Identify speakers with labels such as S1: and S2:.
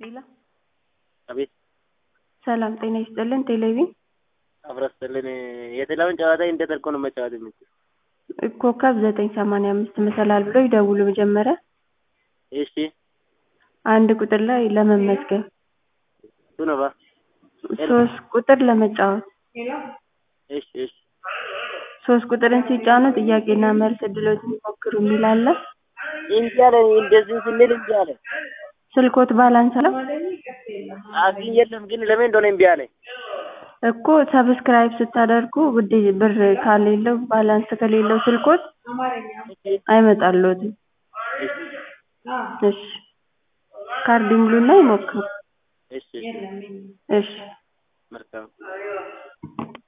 S1: ሌላ
S2: አቤት
S1: ሰላም ጤና ይስጥልን። ቴሌቪዥን
S2: አብራስተልን የቴሌቪዥን ጨዋታ እንዴት አድርጎ ነው መጫወት የሚችል?
S1: ኮከብ 985 መሰላል ብለው ይደውሉ መጀመሪያ
S2: እሺ
S1: አንድ ቁጥር ላይ ለመመዝገብ
S2: እሱ ነው ባ
S1: 3 ቁጥር ለመጫወት
S2: እሺ እሺ
S1: 3 ቁጥርን ሲጫኑ ጥያቄና መልስ እድሎችን ይሞክሩ የሚል አለ።
S2: እንጂ አለ እንደዚህ ስንል እንጂ አለ
S1: ስልኮት ባላንስ አለው
S2: አግኝ የለም ግን ለምን እንደሆነ እምቢ አለ
S1: እኮ ሰብስክራይብ ስታደርጉ ውድ ብር ካሌለው ባላንስ ከሌለው ስልኮት አይመጣልዎትም። እሺ ካርድ ይሙሉና ይሞክሩ።
S2: እሺ
S1: እሺ
S2: መልካም